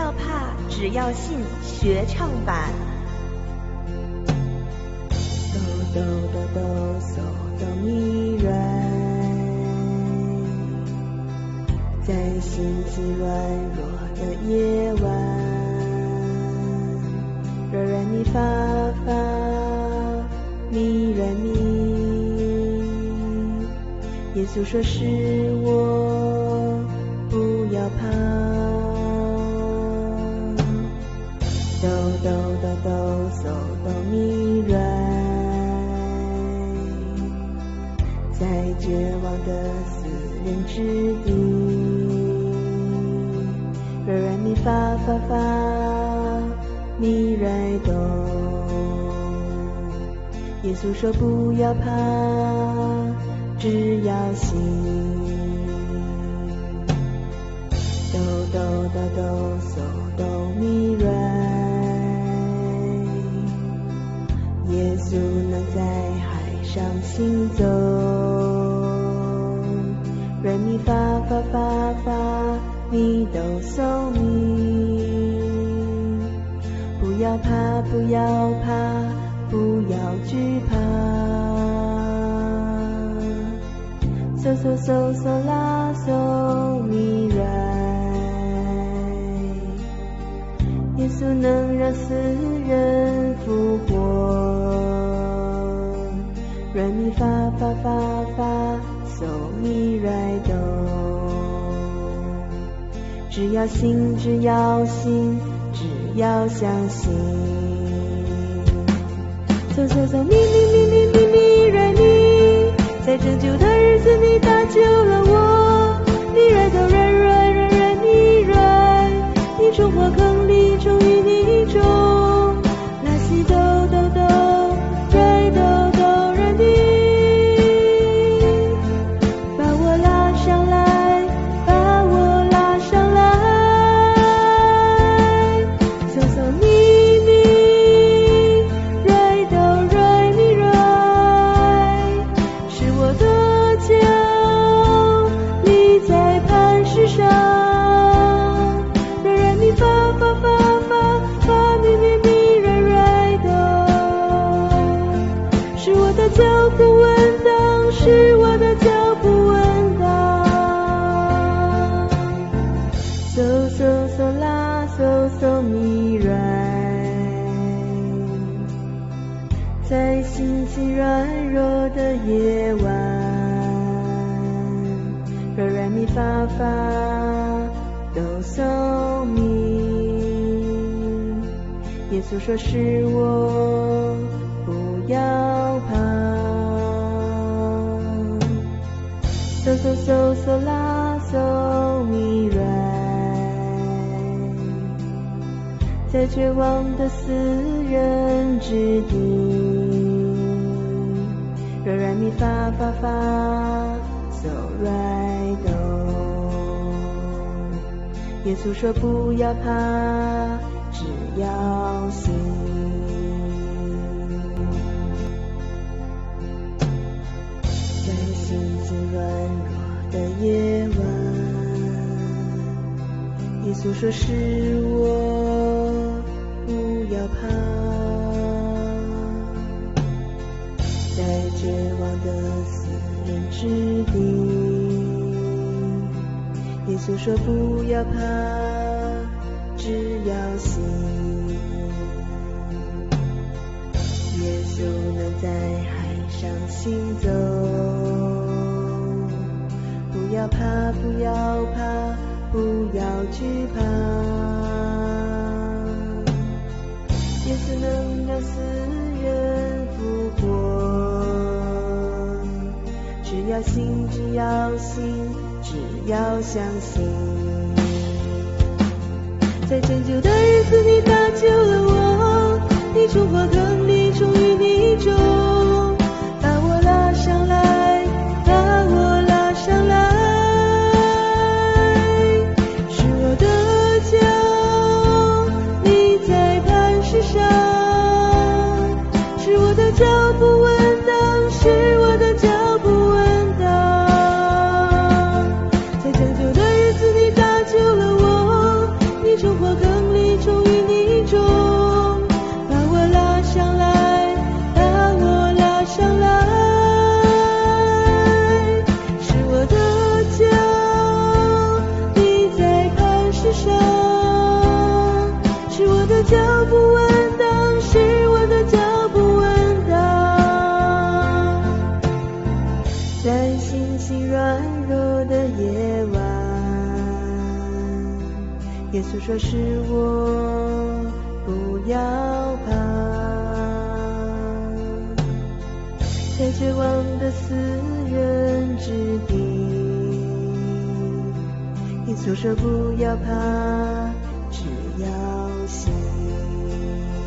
要怕，只要信学唱版。 哆哆哆哆嗦哆咪来，在心情软弱的夜晚，哆来咪发发咪来咪，耶稣说是我，不要怕。哆哆哆哆嗦哆咪来，在绝望的死人之地，哆来咪发发发咪来哆，耶稣说不要怕，只要信。哆哆哆哆嗦哆咪来，耶稣能在海上行走，来咪发发发发咪哆嗦咪，不要怕不要怕不要惧怕，嗦嗦嗦嗦啦嗦咪来，耶稣能让死人复活，来咪发发发发嗦咪来哆，只要信只要信只要相信，嗦嗦嗦咪咪咪咪咪咪来咪，在拯救的日子你搭救了我，咪来哆来来来来咪来，你从火坑里终于你中，拉西哆哆哆来哆哆来咪，把我拉上来把我拉上来，嗦嗦咪咪来哆来咪来，是我的脚立在磐石上，来来咪发发发发发咪咪咪来来哆，是我的脚不稳当，是我的脚不稳当，嗦嗦嗦啦嗦嗦咪来，在心情软弱的夜晚，哆来咪发发哆嗦咪，耶稣说是我，不要怕，嗦嗦嗦嗦啦嗦咪来，在绝望的死人之地，哆来咪发发发嗦来哆，耶稣说不要怕，只要信。在心情软弱的夜晚，耶稣说是我，不要怕，在绝望的死人之地，耶稣说不要怕，只要信。耶稣能在海上行走，不要怕不要怕不要惧怕，耶稣能让死人复活，只要信只要信只要相信，在拯救的日子你搭救了我，你从火坑里终于你中，把我拉上来把我拉上来，是我的脚立在磐石上，是我的脚不稳当，是我的脚不稳当，在拯救的日子你搭救了我，你从火坑脚步稳当，是我的脚步稳当。在星星软弱的夜晚，耶稣说是我，不要怕。在绝望的死人之地，耶稣说不要怕，只要信。